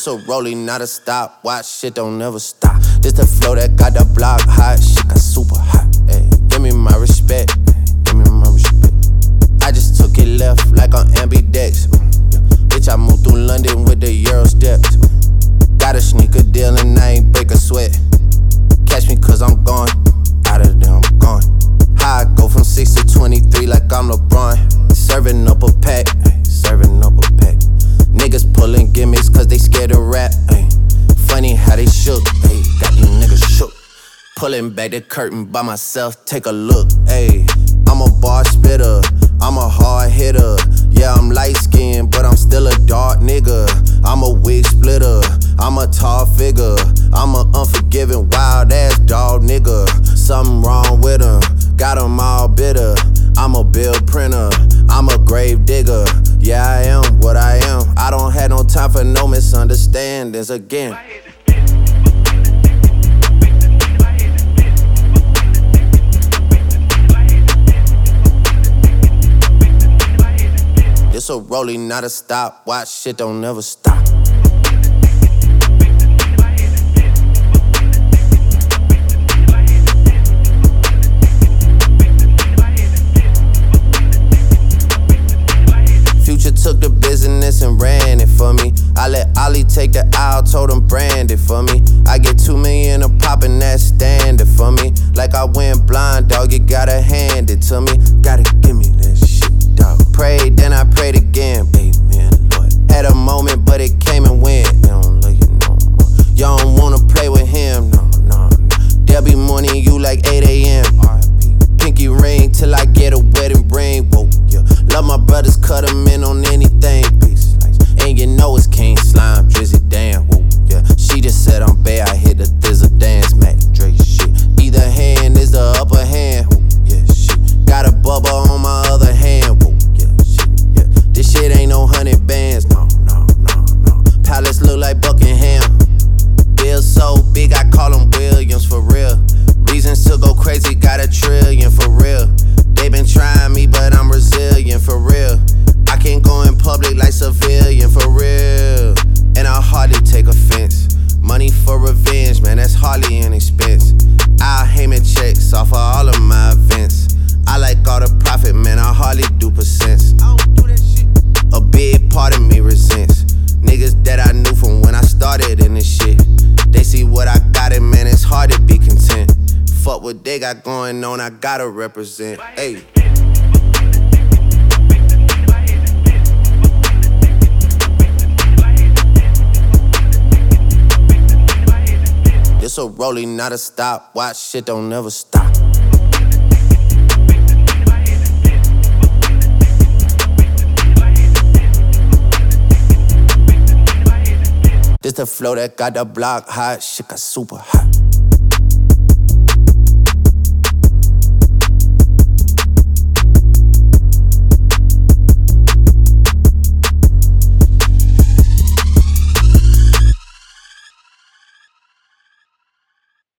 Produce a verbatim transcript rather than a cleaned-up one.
This a rolling, not a stop. Watch, shit don't never stop. This the flow that got the block hot. Shit got super hot. Ay, give me my respect. Give me my respect. I just took it left like on ambidex. Ooh, yeah. Bitch, I moved through London with the Euro steps. Ooh. Got a sneaker deal and I ain't break a sweat. Catch me cause I'm gone. Out of there, I'm gone. How I go from six to twenty-three like I'm LeBron. Serving up a pack. Ay, serving up a pack. Niggas pulling gimmicks cause they scared to rap. Ay. Funny how they shook. Ay. Got these niggas shook. Pulling back the curtain by myself, take a look. Ay. I'm a bar spitter. I'm a hard hitter. Yeah, I'm light skinned, but I'm still a dark nigga. I'm a wig splitter. I'm a tall figure. I'm a unforgiving, wild ass dog nigga. Something wrong with him. Got him all bitter. I'm a bill printer. I'm a grave digger. Yeah, I am what I am. I don't have no time for no misunderstandings again. This a rolling, not a stop. Watch, shit don't never stop. Future took the business and ran it for me. I let Ollie take the aisle, told him brand it for me. I get two million a pop and that's standard for me. Like I went blind, dog, you gotta hand it to me. Gotta give me that shit, dog. Prayed, then I prayed again, baby, man, Lord. Had a moment, but it came and went. They don't love you no more. Y'all don't wanna play with him, no, no, no. They'll be mourning you like eight a.m. R I P Pinky ring till I get a wedding ring, whoa, yeah. Love my brothers, cut them in on anything, peace. And you know it's King Slime, Drizzy, damn, whoa, yeah. She just said I'm bad, I hit the thizzle dance, Mac Dre, shit. Either hand is the upper hand, whoa, yeah, shit. Got a bubble on my other hand, whoa, yeah, shit, yeah. This shit ain't no hundred bands, no, no, no, no. Palace look like Buckingham. Bill so big, I call him Williams, for real. Reasons to go crazy, got a trillion, for real. They been trying me, but I'm resilient, for real. I can't go in public like civilian, for real. And I hardly take offense. Money for revenge, man, that's hardly an expense. I'll Heyman checks off of all of my events. I like all the profit, man, I hardly do percents. I don't do that shit. A big part of me resents niggas that I knew from when I started in this shit. They see what I got, and man, it's hard to be content. Fuck what they got going on, I gotta represent. Ayy. This a rolling, not a stop. Watch, shit don't never stop. This the flow that got the block hot. Shit got super hot.